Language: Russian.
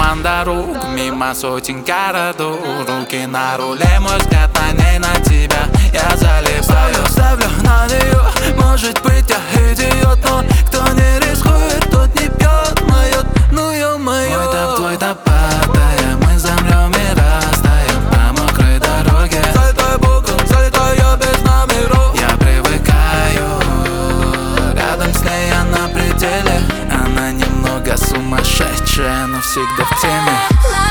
миллион дорог, мимо сотен городов. Руки на руле, мой взгляд на ней, на тебя я залипаю. Ставлю на нее, может быть я идиот, но кто не рискует, тот не пьет, моет, ну ё-моё. Мой топ, твой топ падая, мы замрем и растаем по мокрой дороге. Залетай боком, залетаю без номеров. Я привыкаю, рядом с ней я на пределе. Она немного сумасшедшая, но всегда в теме.